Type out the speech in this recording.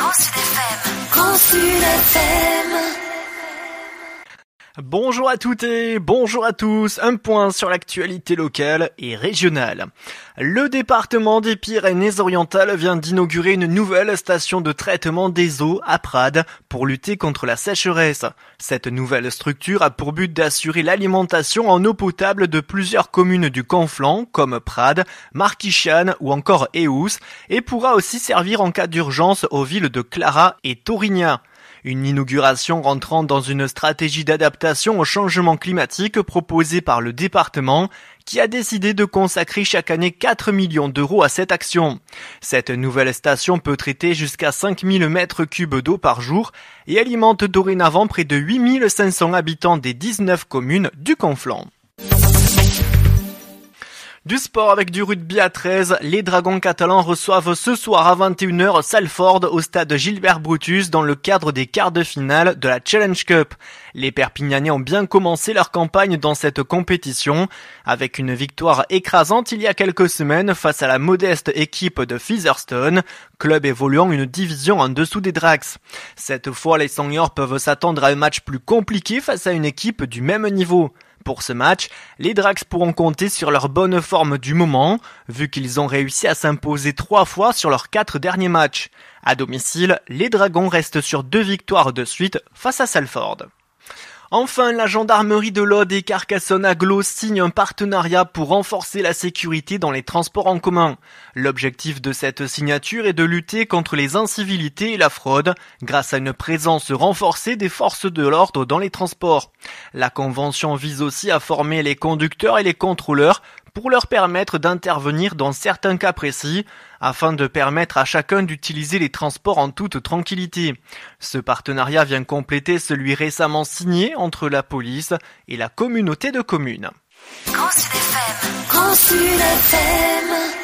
Grand Sud FM. Grand Sud FM. Bonjour à toutes et bonjour à tous, un point sur l'actualité locale et régionale. Le département des Pyrénées-Orientales vient d'inaugurer une nouvelle station de traitement des eaux à Prades pour lutter contre la sécheresse. Cette nouvelle structure a pour but d'assurer l'alimentation en eau potable de plusieurs communes du Conflent comme Prades, Marquichane ou encore Eous et pourra aussi servir en cas d'urgence aux villes de Clara et Torigna. Une inauguration rentrant dans une stratégie d'adaptation au changement climatique proposée par le département qui a décidé de consacrer chaque année 4 millions d'euros à cette action. Cette nouvelle station peut traiter jusqu'à 5000 mètres cubes d'eau par jour et alimente dorénavant près de 8500 habitants des 19 communes du Conflent. Du sport avec du rugby à 13, les Dragons catalans reçoivent ce soir à 21h Salford au stade Gilbert Brutus dans le cadre des quarts de finale de la Challenge Cup. Les Perpignanais ont bien commencé leur campagne dans cette compétition avec une victoire écrasante il y a quelques semaines face à la modeste équipe de Featherstone, club évoluant une division en dessous des Dracs. Cette fois, les Seniors peuvent s'attendre à un match plus compliqué face à une équipe du même niveau. Pour ce match, les Dracs pourront compter sur leur bonne forme du moment, vu qu'ils ont réussi à s'imposer 3 fois sur leurs 4 derniers matchs. À domicile, les Dragons restent sur 2 victoires de suite face à Salford. Enfin, la gendarmerie de l'Aude et Carcassonne-Aglo signent un partenariat pour renforcer la sécurité dans les transports en commun. L'objectif de cette signature est de lutter contre les incivilités et la fraude grâce à une présence renforcée des forces de l'ordre dans les transports. La convention vise aussi à former les conducteurs et les contrôleurs pour leur permettre d'intervenir dans certains cas précis, afin de permettre à chacun d'utiliser les transports en toute tranquillité. Ce partenariat vient compléter celui récemment signé entre la police et la communauté de communes. Grand Sud FM. Grand Sud FM.